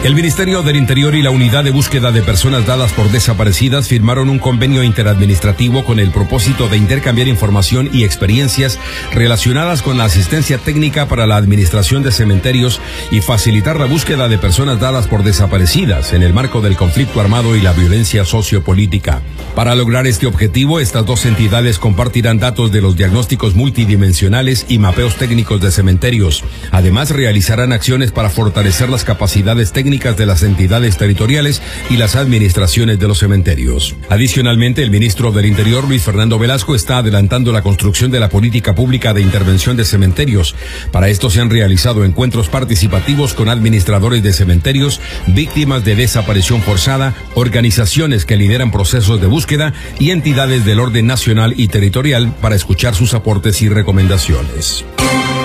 El Ministerio del Interior y la Unidad de Búsqueda de Personas Dadas por Desaparecidas firmaron un convenio interadministrativo con el propósito de intercambiar información y experiencias relacionadas con la asistencia técnica para la administración de cementerios y facilitar la búsqueda de personas dadas por desaparecidas en el marco del conflicto armado y la violencia sociopolítica. Para lograr este objetivo, estas dos entidades compartirán datos de los diagnósticos multidimensionales y mapeos técnicos de cementerios. Además, realizarán acciones para fortalecer las capacidades técnicas de las entidades territoriales y las administraciones de los cementerios. Adicionalmente, el ministro del Interior, Luis Fernando Velasco, está adelantando la construcción de la política pública de intervención de cementerios. Para esto se han realizado encuentros participativos con administradores de cementerios, víctimas de desaparición forzada, organizaciones que lideran procesos de búsqueda y entidades del orden nacional y territorial para escuchar sus aportes y recomendaciones.